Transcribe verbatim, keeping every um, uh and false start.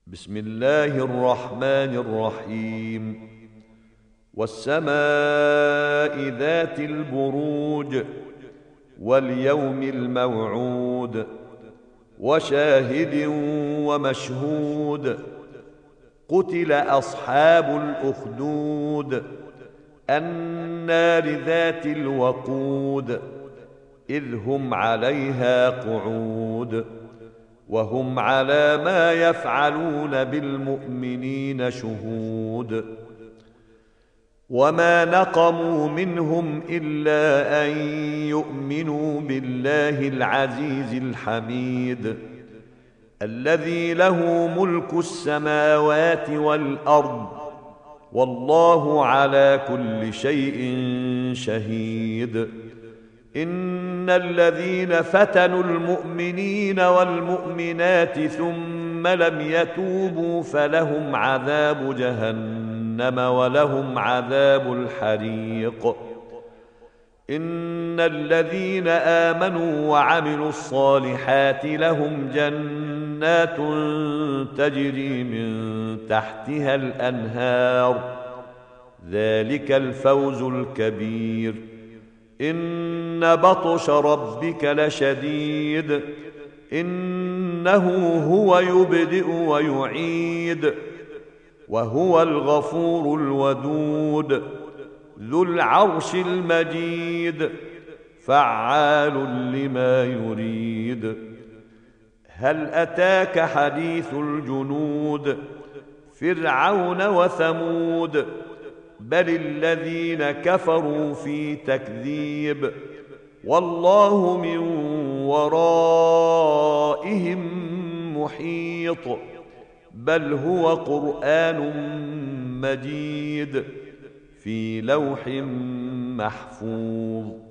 بسم الله الرحمن الرحيم. والسماء ذات البروج واليوم الموعود وشاهد ومشهود. قتل أصحاب الأخدود النار ذات الوقود إذ هم عليها قعود وهم على ما يفعلون بالمؤمنين شهود. وما نقموا منهم إلا أن يؤمنوا بالله العزيز الحميد الذي له ملك السماوات والأرض والله على كل شيء شهيد. إن الذين فتنوا المؤمنين والمؤمنات ثم لم يتوبوا فلهم عذاب جهنم ولهم عذاب الحريق. إن الذين آمنوا وعملوا الصالحات لهم جنات تجري من تحتها الأنهار ذلك الفوز الكبير. إن بطش ربك لشديد إنه هو يبدئ ويعيد وهو الغفور الودود ذو العرش المجيد فعال لما يريد. هل أتاك حديث الجنود فرعون وثمود بل الذين كفروا في تكذيب والله من ورائهم محيط. بل هو قرآن مجيد في لوح محفوظ.